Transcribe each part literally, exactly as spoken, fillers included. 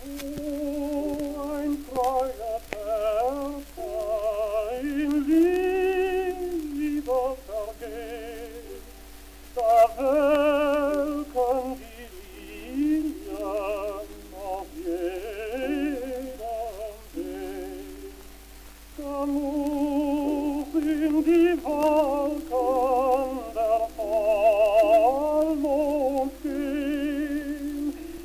Ein treuer Körper in Liebe vergeht, da welken die Lilien auf jedem Weg. Da muss in die Wolken der Vollmond gehen,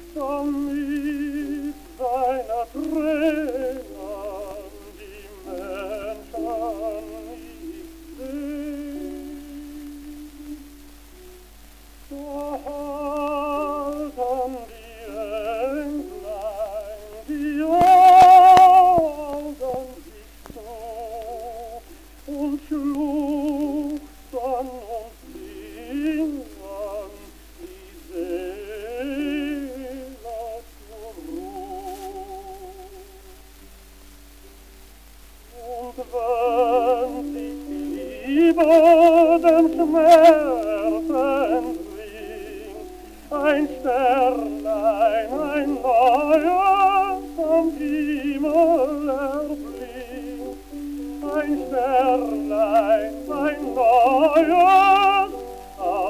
damit seine Tränen die Menschen nicht sehen. Da halten die Englein die Augen sich zu und schluchzen und singen die Seele zur Ruhe. Und wenn sich die Liebe den Schmerz entringt, ein Sternlein, ein neues am Himmel erblinkt, ein Sternlein, ein neues am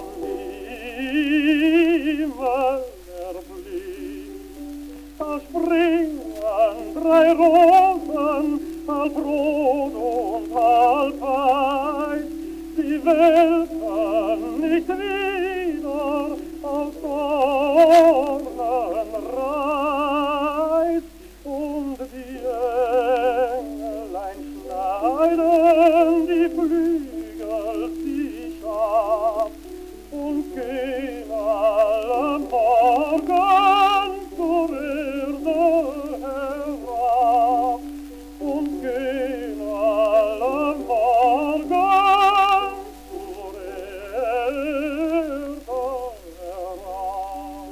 Himmel erblinkt. Da springen drei Rosen, halb rot und halb weiß, die welken nicht wieder aus Dornenreis, und die Englein schneiden die Flügel sich ab und gehen alle Morgen zur Erde herab, und gehen alle Morgen zur Erde herab.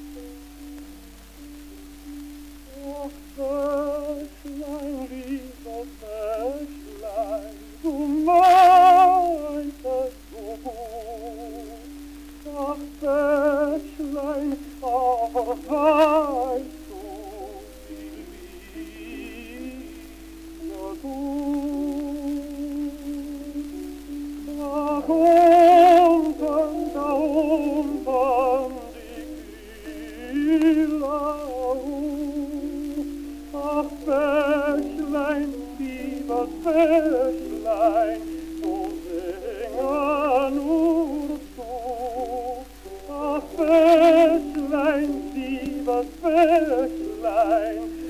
Ach, Bächlein, liebes Bächlein, du meinst es so gut. Ach, Bächlein, aber weißt du, wie Liebe tut? Ach, unten, da unten die Kühler ruht. Ach, Bächlein, liebes Bächlein, so singe nur du. Ach, Bächlein, liebes Bächlein,